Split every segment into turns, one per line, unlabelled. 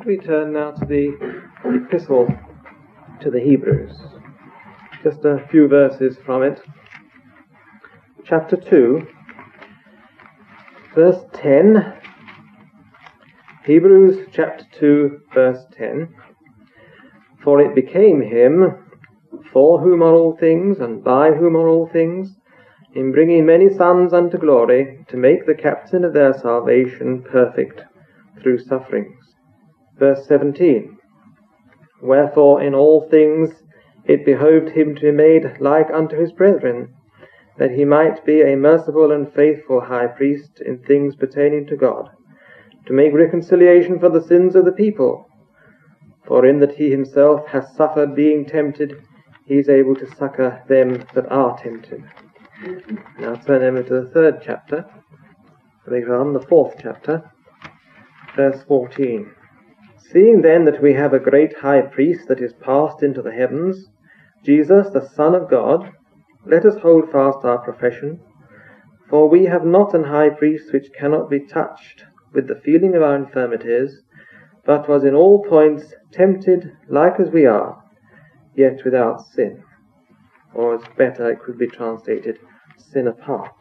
Could we turn now to the Epistle to the Hebrews? Just a few verses from it. Chapter 2, verse 10. Hebrews chapter 2, verse 10. For it became him, for whom are all things, and by whom are all things, in bringing many sons unto glory, to make the captain of their salvation perfect through sufferings. Verse 17. Wherefore in all things it behoved him to be made like unto his brethren, that he might be a merciful and faithful high priest in things pertaining to God, to make reconciliation for the sins of the people. For in that he himself hath suffered being tempted, he is able to succour them that are tempted. Now turn over to the third chapter, later on, the fourth chapter, verse 14. Seeing then that we have a great high priest that is passed into the heavens, Jesus the Son of God, let us hold fast our profession. For we have not an high priest which cannot be touched with the feeling of our infirmities, but was in all points tempted like as we are, yet without sin. Or, as better it could be translated, sin apart.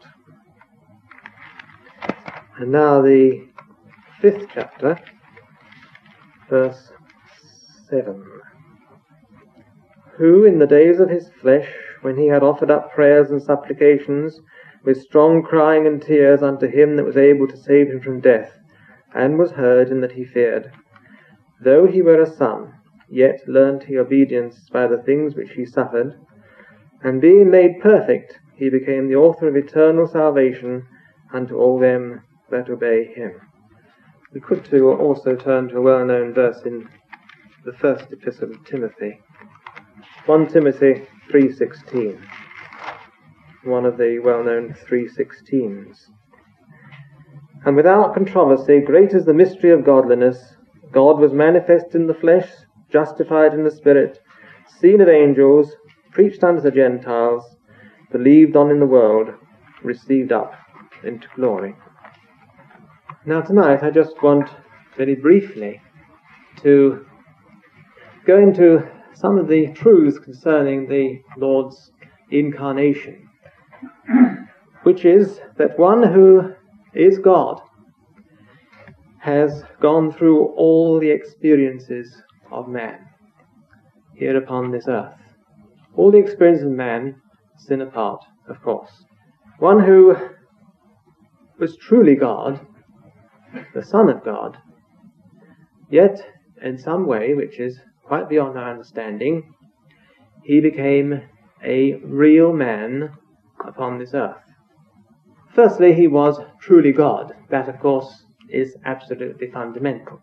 And now the fifth chapter, verse 7. Who in the days of his flesh, when he had offered up prayers and supplications, with strong crying and tears unto him that was able to save him from death, and was heard in that he feared, though he were a son, yet learned he obedience by the things which he suffered, and being made perfect, he became the author of eternal salvation unto all them that obey him. We could too also turn to a well-known verse in the first epistle of Timothy, 1 Timothy 3:16, one of the well-known 3:16s. And without controversy, great is the mystery of godliness. God was manifest in the flesh, justified in the spirit, seen of angels, preached unto the Gentiles, believed on in the world, received up into glory. Now tonight I just want very briefly to go into some of the truths concerning the Lord's incarnation, which is that one who is God has gone through all the experiences of man here upon this earth. All the experiences of man, sin apart, of course. One who was truly God, the Son of God, yet in some way, which is quite beyond our understanding, he became a real man upon this earth. Firstly, he was truly God. That, of course, is absolutely fundamental.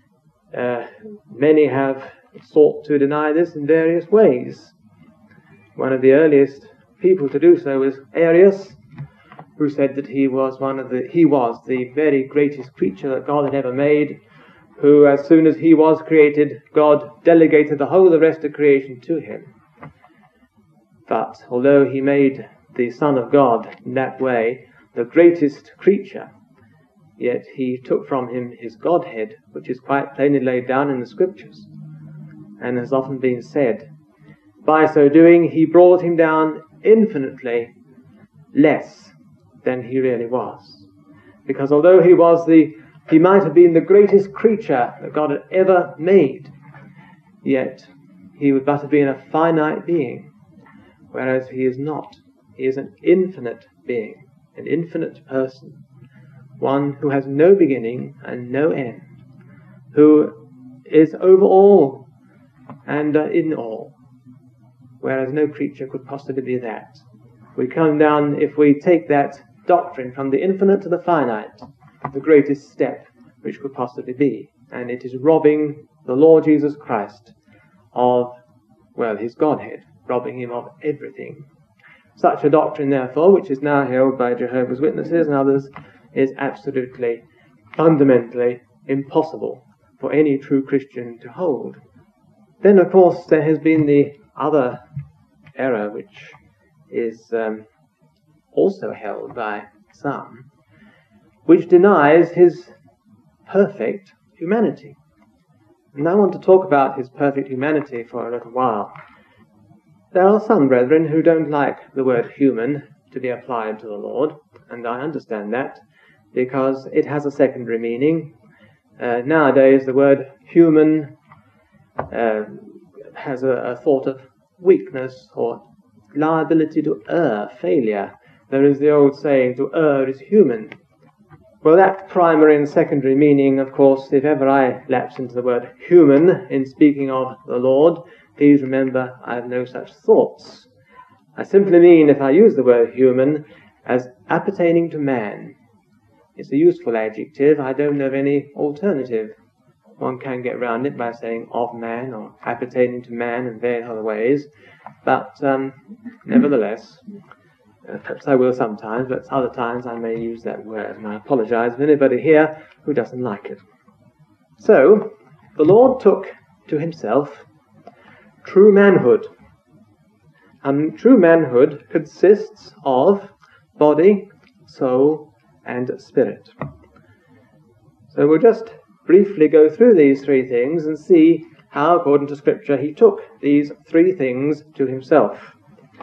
Many have sought to deny this in various ways. One of the earliest people to do so was Arius, who said that he was the very greatest creature that God had ever made, who, as soon as he was created, God delegated the whole of the rest of creation to him. But although he made the Son of God in that way the greatest creature, yet he took from him his Godhead, which is quite plainly laid down in the Scriptures, and has often been said. By so doing, he brought him down infinitely less than he really was. Because although he might have been the greatest creature that God had ever made, yet he would but have been a finite being, whereas he is not. He is an infinite being, an infinite person, one who has no beginning and no end, who is over all and in all, whereas no creature could possibly be that. We come down, if we take that doctrine from the infinite to the finite, the greatest step which could possibly be, and it is robbing the Lord Jesus Christ of, his Godhead, robbing him of everything. Such a doctrine, therefore, which is now held by Jehovah's Witnesses and others, is absolutely, fundamentally impossible for any true Christian to hold. Then, of course, there has been the other error, which is also held by some, which denies his perfect humanity. And I want to talk about his perfect humanity for a little while. There are some brethren who don't like the word human to be applied to the Lord, and I understand that, because it has a secondary meaning. Nowadays the word human has a thought of weakness or liability to err, failure. There is the old saying, to err is human. Well, that primary and secondary meaning, of course, if ever I lapse into the word human in speaking of the Lord, please remember I have no such thoughts. I simply mean, if I use the word human, as appertaining to man. It's a useful adjective. I don't know of any alternative. One can get round it by saying of man or appertaining to man in various other ways. But nevertheless, perhaps I will sometimes, but other times I may use that word. And I apologize to anybody here who doesn't like it. So, the Lord took to himself true manhood. And true manhood consists of body, soul, and spirit. So we'll just briefly go through these three things and see how, according to Scripture, he took these three things to himself.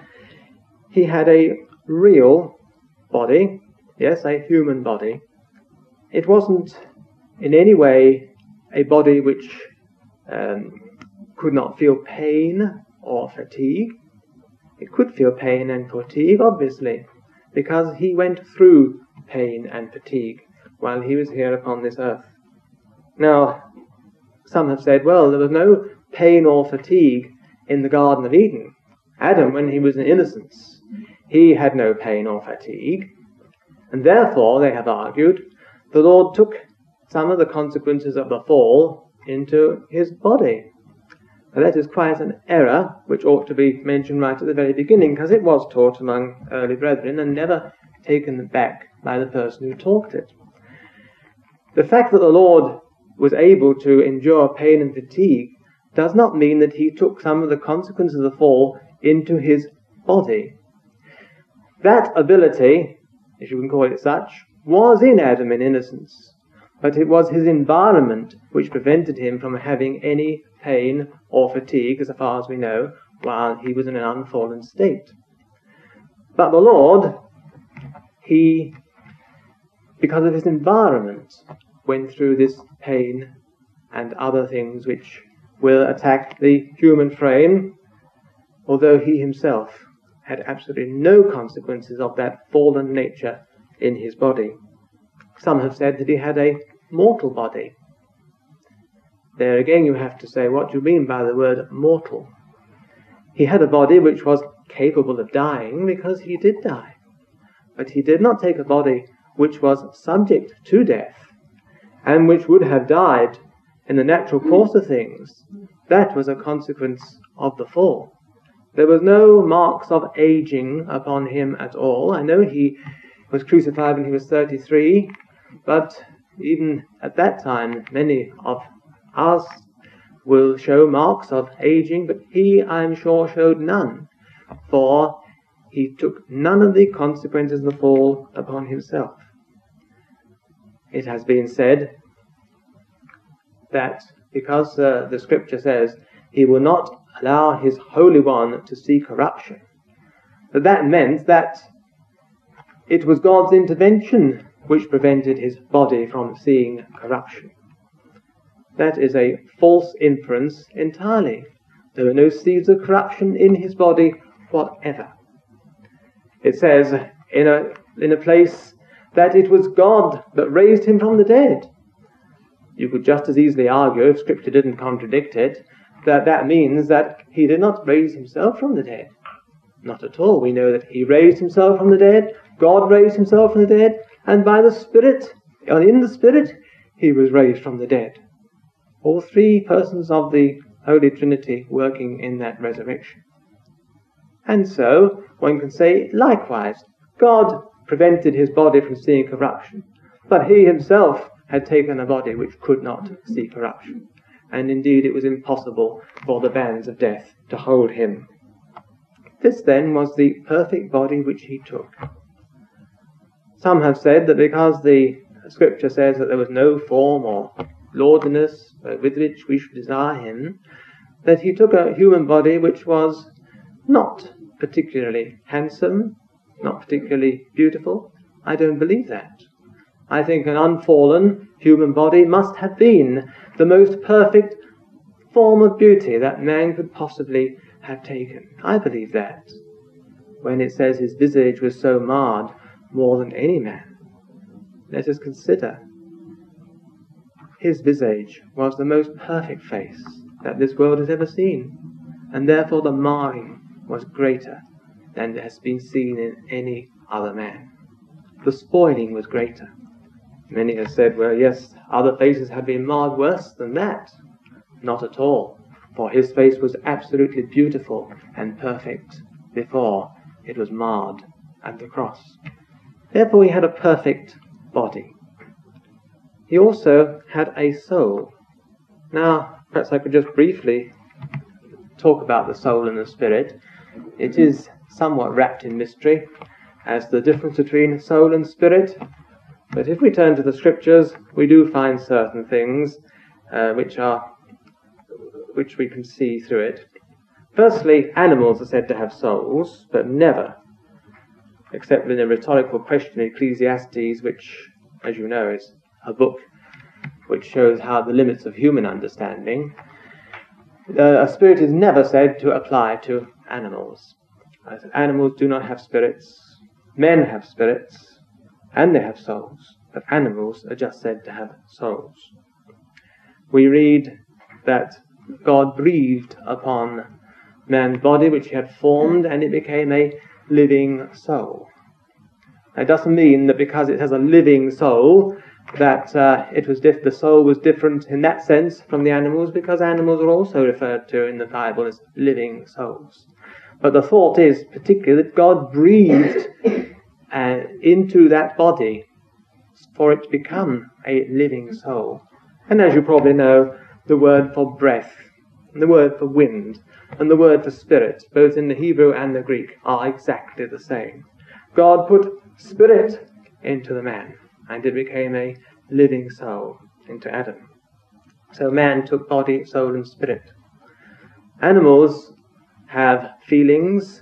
He had a real body, yes, a human body. It wasn't in any way a body which could not feel pain or fatigue. It could feel pain and fatigue, obviously, because he went through pain and fatigue while he was here upon this earth. Now, some have said, well, there was no pain or fatigue in the Garden of Eden. Adam, when he was in innocence, he had no pain or fatigue, and therefore, they have argued, the Lord took some of the consequences of the fall into his body. Now, that is quite an error, which ought to be mentioned right at the very beginning, because it was taught among early brethren and never taken back by the person who taught it. The fact that the Lord was able to endure pain and fatigue does not mean that he took some of the consequences of the fall into his body. That ability, if you can call it such, was in Adam in innocence, but it was his environment which prevented him from having any pain or fatigue, as far as we know, while he was in an unfallen state. But the Lord, he, because of his environment, went through this pain and other things which will attack the human frame, although he himself had absolutely no consequences of that fallen nature in his body. Some have said that he had a mortal body. There again you have to say, what do you mean by the word mortal? He had a body which was capable of dying because he did die. But he did not take a body which was subject to death and which would have died in the natural course of things. That was a consequence of the fall. There was no marks of aging upon him at all. I know he was crucified when he was 33, but even at that time, many of us will show marks of aging, but he, I am sure, showed none, for he took none of the consequences of the fall upon himself. It has been said that because the Scripture says he will not allow his Holy One to see corruption, that meant that it was God's intervention which prevented his body from seeing corruption. That is a false inference entirely. There were no seeds of corruption in his body whatever. It says in a place that it was God that raised him from the dead. You could just as easily argue, if Scripture didn't contradict it, that means that he did not raise himself from the dead. Not at all. We know that he raised himself from the dead, God raised himself from the dead, and by the Spirit, and in the Spirit, he was raised from the dead. All three persons of the Holy Trinity working in that resurrection. And so, one can say, likewise, God prevented his body from seeing corruption, but he himself had taken a body which could not see corruption. And indeed it was impossible for the bands of death to hold him. This then was the perfect body which he took. Some have said that because the Scripture says that there was no form or lordliness with which we should desire him, that he took a human body which was not particularly handsome, not particularly beautiful. I don't believe that. I think an unfallen human body must have been the most perfect form of beauty that man could possibly have taken. I believe that. When it says his visage was so marred more than any man, let us consider. His visage was the most perfect face that this world has ever seen, and therefore the marring was greater than has been seen in any other man. The spoiling was greater. Many have said, well, yes, other faces have been marred worse than that. Not at all, for his face was absolutely beautiful and perfect before it was marred at the cross. Therefore he had a perfect body. He also had a soul. Now, perhaps I could just briefly talk about the soul and the spirit. It is somewhat wrapped in mystery as the difference between soul and spirit. But if we turn to the scriptures, we do find certain things which we can see through it. Firstly, animals are said to have souls, but never, except in a rhetorical question in Ecclesiastes, which, as you know, is a book which shows how the limits of human understanding. A spirit is never said to apply to animals. Animals do not have spirits. Men have spirits, and they have souls, but animals are just said to have souls. We read that God breathed upon man's body, which he had formed, and it became a living soul. That doesn't mean that because it has a living soul, that the soul was different in that sense from the animals, because animals are also referred to in the Bible as living souls. But the thought is particularly that God breathed into that body for it to become a living soul. And as you probably know, the word for breath, and the word for wind, and the word for spirit, both in the Hebrew and the Greek, are exactly the same. God put spirit into the man, and it became a living soul into Adam. So man took body, soul, and spirit. Animals have feelings.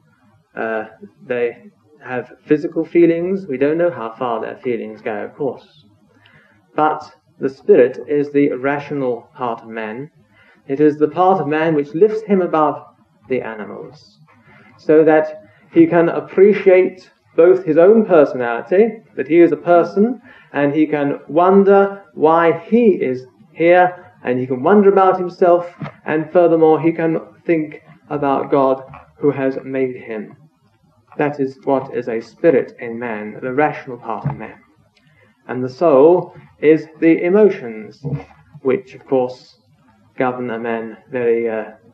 They have physical feelings. We don't know how far their feelings go, of course. But the spirit is the rational part of man. It is the part of man which lifts him above the animals, so that he can appreciate both his own personality, that he is a person, and he can wonder why he is here, and he can wonder about himself, and furthermore he can think about God who has made him. That is what is a spirit in man, the rational part of man. And the soul is the emotions, which of course govern a man very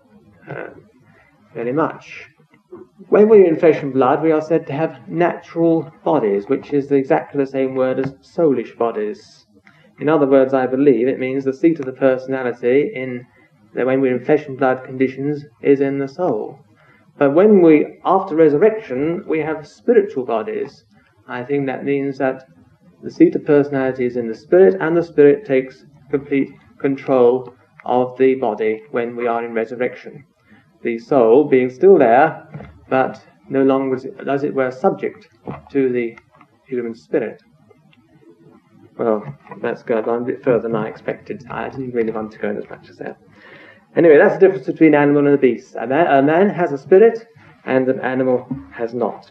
much. When we're in flesh and blood, we are said to have natural bodies, which is exactly the same word as soulish bodies. In other words, I believe it means the seat of the personality when we're in flesh and blood conditions is in the soul. But when after resurrection, we have spiritual bodies, I think that means that the seat of personality is in the spirit, and the spirit takes complete control of the body when we are in resurrection. The soul being still there, but no longer, as it were, subject to the human spirit. Well, that's going on a bit further than I expected. I didn't really want to go as much as that. Anyway, that's the difference between an animal and a beast. A man has a spirit, and an animal has not.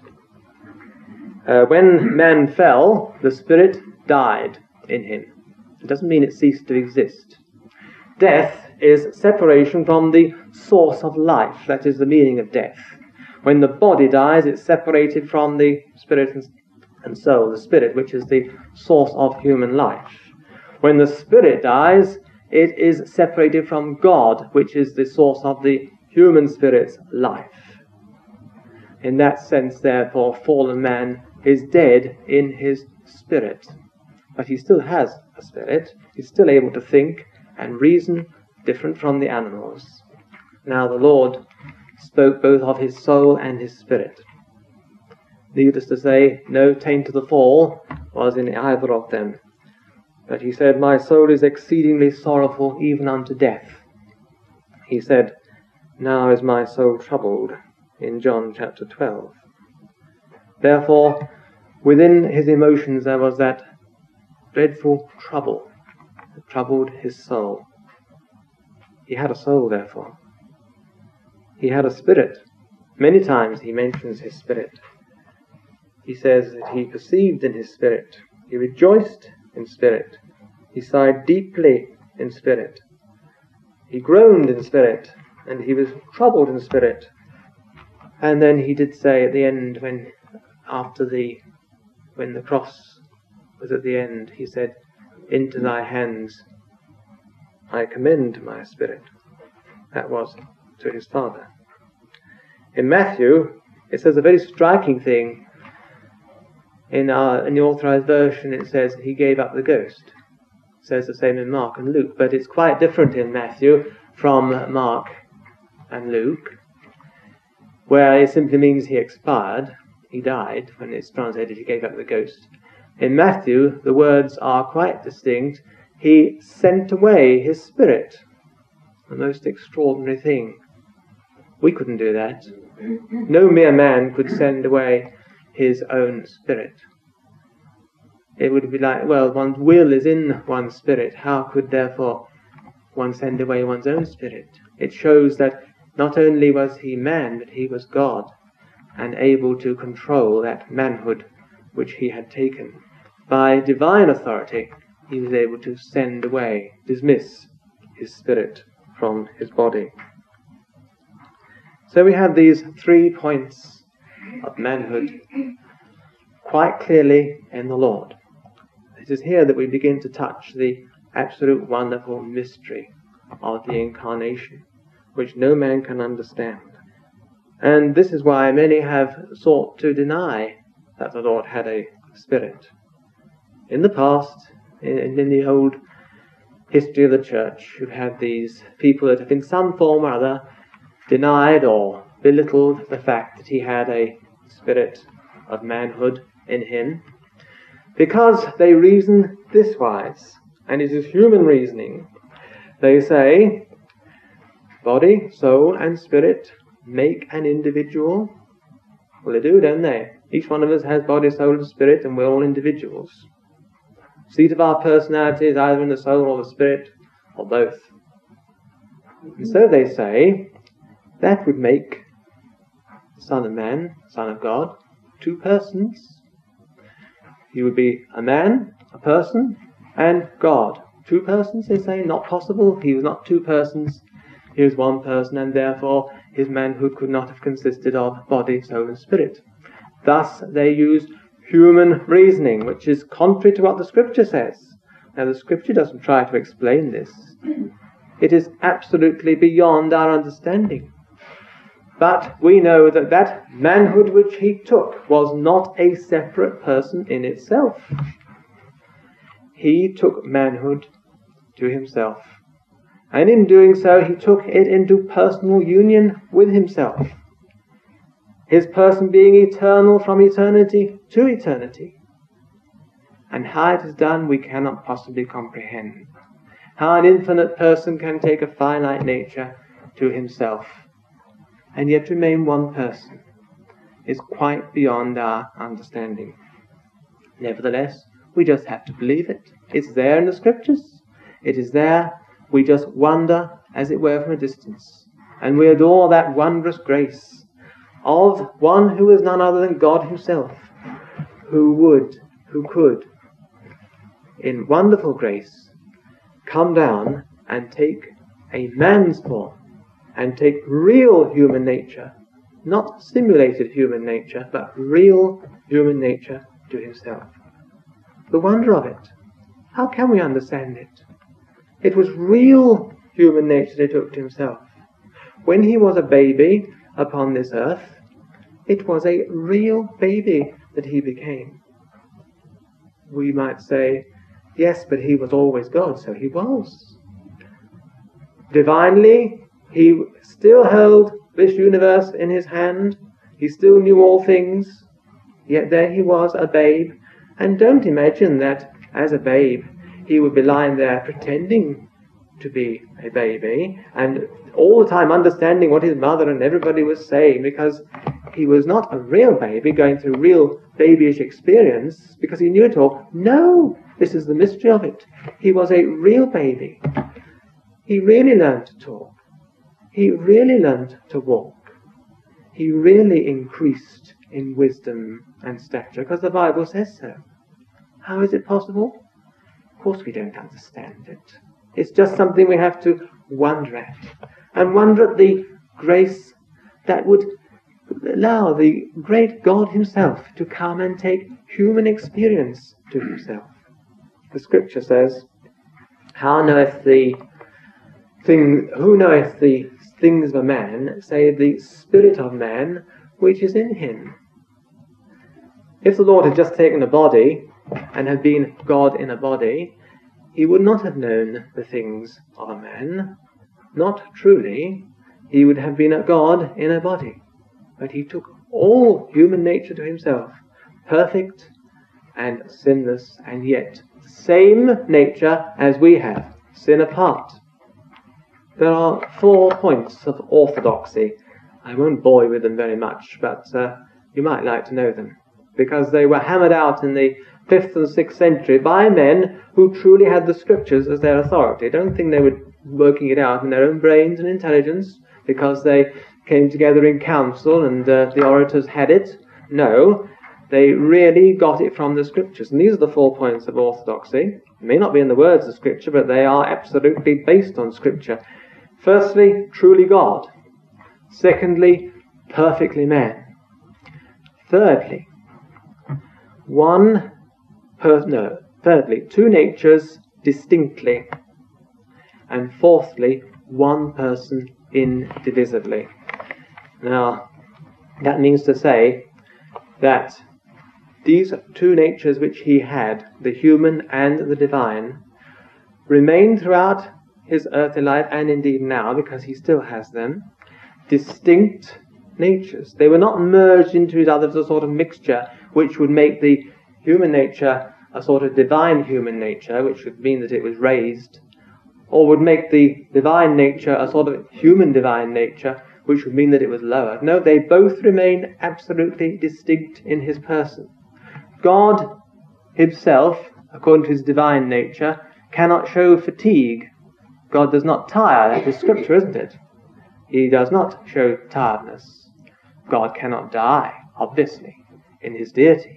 When man fell, the spirit died in him. It doesn't mean it ceased to exist. Death is separation from the source of life. That is the meaning of death. When the body dies, it's separated from the spirit and soul, the spirit, which is the source of human life. When the spirit dies, it is separated from God, which is the source of the human spirit's life. In that sense, therefore, fallen man is dead in his spirit. But he still has a spirit. He's still able to think and reason, different from the animals. Now the Lord spoke both of his soul and his spirit. Needless to say, no taint of the fall was in either of them. But he said, my soul is exceedingly sorrowful, even unto death. He said, now is my soul troubled, in John chapter 12. Therefore, within his emotions there was that dreadful trouble that troubled his soul. He had a soul, therefore. He had a spirit. Many times he mentions his spirit. He says that he perceived in his spirit. He rejoiced in spirit. He sighed deeply in spirit. He groaned in spirit, and he was troubled in spirit. And then he did say at the end, when the cross was at the end, he said, into thy hands I commend my spirit. That was to his Father. In Matthew, it says a very striking thing. In the Authorized Version, it says he gave up the ghost. It says the same in Mark and Luke, but it's quite different in Matthew from Mark and Luke, where it simply means he expired, he died. When it's translated, he gave up the ghost. In Matthew, the words are quite distinct. He sent away his spirit. A most extraordinary thing. We couldn't do that. No mere man could send away his own spirit. It would be like, well, one's will is in one's spirit. How could, therefore, one send away one's own spirit? It shows that not only was he man, but he was God, and able to control that manhood which he had taken. By divine authority, he was able to send away, dismiss his spirit from his body. So we have these 3 points of manhood quite clearly in the Lord. It is here that we begin to touch the absolute wonderful mystery of the Incarnation, which no man can understand. And this is why many have sought to deny that the Lord had a spirit. In the past, in the old history of the Church, you've had these people that have in some form or other denied or belittled the fact that he had a spirit of manhood in him, because they reason this wise, and it is human reasoning. They say, body, soul, and spirit make an individual. Well, they do, don't they? Each one of us has body, soul, and spirit, and we're all individuals. Seat of our personality is either in the soul or the spirit, or both. And so they say, that would make the Son of Man, Son of God, 2 persons. He would be a man, a person, and God. 2 persons, they say, not possible. He was not 2 persons. He was 1 person, and therefore his manhood could not have consisted of body, soul, and spirit. Thus they used human reasoning, which is contrary to what the Scripture says. Now, the Scripture doesn't try to explain this. It is absolutely beyond our understanding. But we know that that manhood which he took was not a separate person in itself. He took manhood to himself. And in doing so, he took it into personal union with himself. His person being eternal from eternity to eternity. And how it is done, we cannot possibly comprehend. How an infinite person can take a finite nature to himself and yet remain 1 person is quite beyond our understanding. Nevertheless, we just have to believe it. It's there in the Scriptures. It is there. We just wonder, as it were, from a distance. And we adore that wondrous grace of one who is none other than God himself, who could, in wonderful grace, come down and take a man's form, and take real human nature, not simulated human nature, but real human nature to himself. The wonder of it. How can we understand it? It was real human nature that he took to himself. When he was a baby upon this earth, it was a real baby that he became. We might say, yes, but he was always God, so he was. Divinely, he still held this universe in his hand. He still knew all things. Yet there he was, a babe. And don't imagine that as a babe he would be lying there pretending to be a baby, and all the time understanding what his mother and everybody was saying, because he was not a real baby going through real babyish experience, because he knew it all. No, this is the mystery of it. He was a real baby. He really learned to talk. He really learned to walk. He really increased in wisdom and stature, because the Bible says so. How is it possible? Of course we don't understand it. It's just something we have to wonder at. And wonder at the grace that would allow the great God himself to come and take human experience to himself. The scripture says, who knoweth the things of a man, save the spirit of man which is in him? If the Lord had just taken a body and had been God in a body, he would not have known the things of a man. Not truly. He would have been a God in a body. But he took all human nature to himself, perfect and sinless, and yet the same nature as we have, sin apart. There are 4 points of orthodoxy. I won't bore you with them very much, but you might like to know them, because they were hammered out in the 5th and 6th century by men who truly had the scriptures as their authority. Don't think they were working it out in their own brains and intelligence because they came together in council and the orators had it. No, they really got it from the scriptures. And these are the 4 points of orthodoxy. They may not be in the words of scripture, but they are absolutely based on scripture. Firstly, truly God. Secondly, perfectly man. Thirdly, thirdly, 2 natures distinctly. And fourthly, 1 person indivisibly. Now, that means to say that these 2 natures which he had, the human and the divine, remain throughout his earthly life, and indeed now, because he still has them, distinct natures. They were not merged into each other as a sort of mixture which would make the human nature a sort of divine human nature, which would mean that it was raised, or would make the divine nature a sort of human divine nature, which would mean that it was lowered. No, they both remain absolutely distinct in his person. God himself, according to his divine nature, cannot show fatigue. God does not tire. That is scripture, isn't it? He does not show tiredness. God cannot die, obviously, in his deity.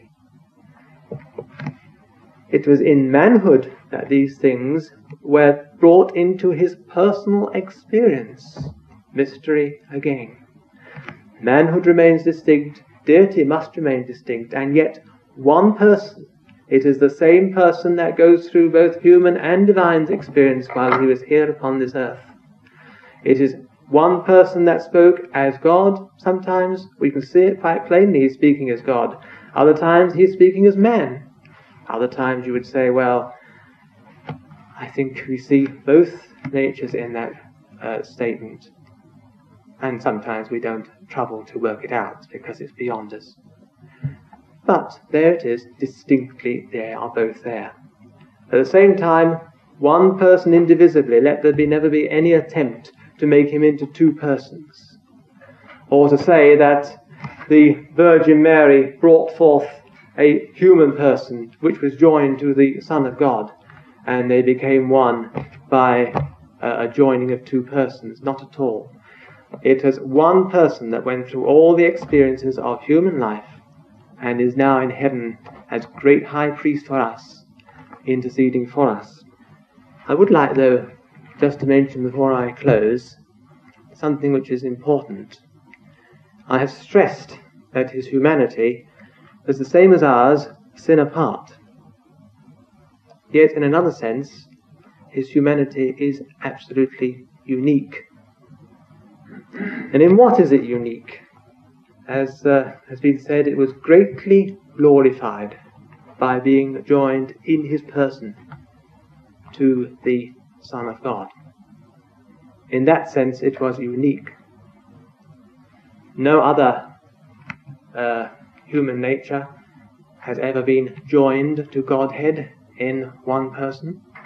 It was in manhood that these things were brought into his personal experience. Mystery again. Manhood remains distinct, deity must remain distinct, and yet 1 person. It is the same person that goes through both human and divine experience while he was here upon this earth. It is 1 person that spoke as God. Sometimes we can see it quite plainly, he's speaking as God. Other times he's speaking as man. Other times you would say, well, I think we see both natures in that statement. And sometimes we don't trouble to work it out because it's beyond us. But there it is, distinctly they are both there. At the same time, 1 person indivisibly, let there never be any attempt to make him into 2 persons. Or to say that the Virgin Mary brought forth a human person which was joined to the Son of God, and they became one by a joining of 2 persons. Not at all. It is 1 person that went through all the experiences of human life and is now in heaven as great high priest for us, interceding for us. I would like, though, just to mention before I close, something which is important. I have stressed that his humanity is the same as ours, sin apart. Yet, in another sense, his humanity is absolutely unique. And in what is it unique? As has been said, it was greatly glorified by being joined in his person to the Son of God. In that sense, it was unique. No other human nature has ever been joined to Godhead in 1 person.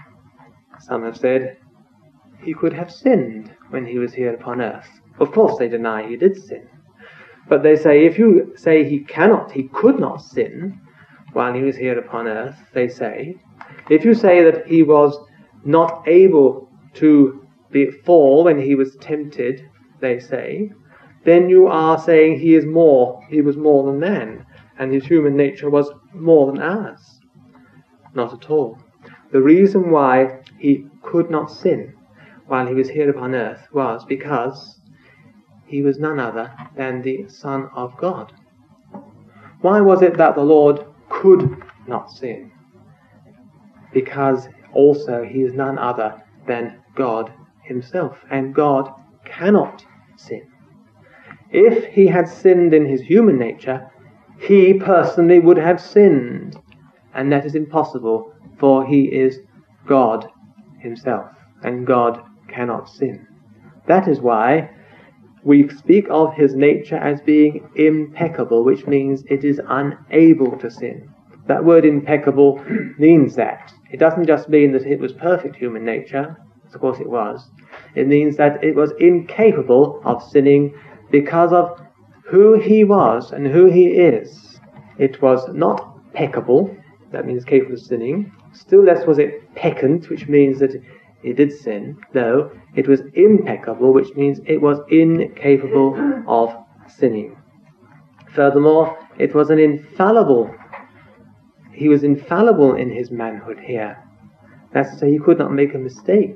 Some have said he could have sinned when he was here upon earth. Of course they deny he did sin. But they say, if you say he could not sin while he was here upon earth, they say, if you say that he was not able to fall when he was tempted, they say, then you are saying he was more than man, and his human nature was more than ours. Not at all. The reason why he could not sin while he was here upon earth was because he was none other than the Son of God. Why was it that the Lord could not sin? Because also he is none other than God himself, and God cannot sin. If he had sinned in his human nature, he personally would have sinned, and that is impossible, for he is God himself, and God cannot sin. That is why we speak of his nature as being impeccable, which means it is unable to sin. That word impeccable means that. It doesn't just mean that it was perfect human nature, of course it was. It means that it was incapable of sinning because of who he was and who he is. It was not peccable, that means capable of sinning. Still less was it peccant, which means that it did sin. No, it was impeccable, which means it was incapable of sinning. Furthermore, it was he was infallible in his manhood here. That's to say, he could not make a mistake.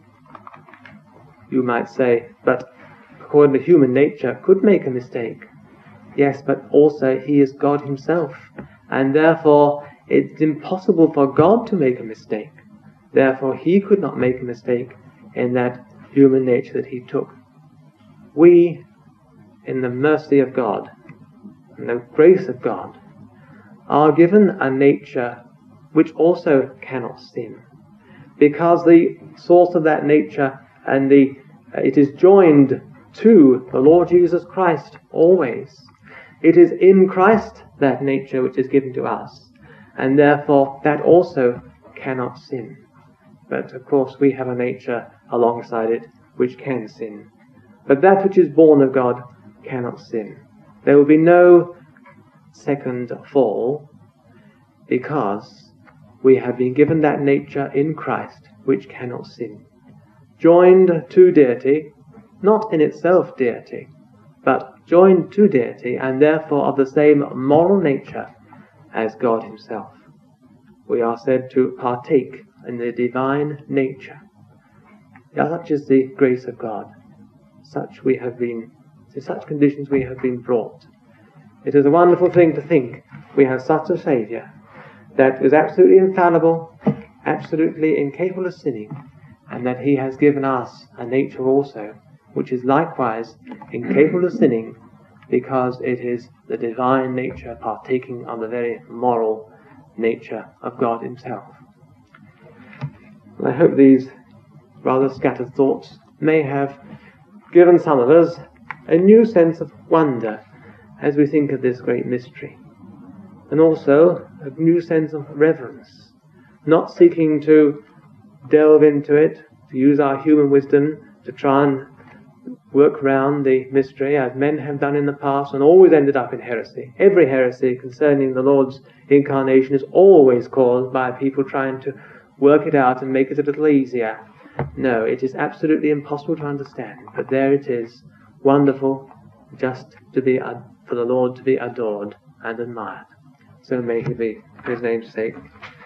You might say, but according to human nature, could make a mistake. Yes, but also he is God himself, and therefore it's impossible for God to make a mistake. Therefore he could not make a mistake in that human nature that he took. We, in the mercy of God, and the grace of God, are given a nature which also cannot sin, because the source of that nature and it is joined to the Lord Jesus Christ always. It is in Christ, that nature which is given to us, and therefore that also cannot sin. But of course we have a nature alongside it which can sin. But that which is born of God cannot sin. There will be no second fall, because we have been given that nature in Christ which cannot sin. Joined to deity, not in itself deity, but joined to deity, and therefore of the same moral nature as God himself. We are said to partake in the divine nature. Such is the grace of God. To such conditions we have been brought. It is a wonderful thing to think we have such a Saviour that is absolutely infallible, absolutely incapable of sinning, and that he has given us a nature also which is likewise incapable of sinning, because it is the divine nature partaking of the very moral nature of God himself. I hope these rather scattered thoughts may have given some of us a new sense of wonder as we think of this great mystery, and also a new sense of reverence, not seeking to delve into it, to use our human wisdom to try and work round the mystery as men have done in the past and always ended up in heresy. Every heresy concerning the Lord's incarnation is always caused by people trying to work it out and make it a little easier. No, it is absolutely impossible to understand, but there it is, wonderful, just to be for the Lord to be adored and admired. So may he be, for his name's sake,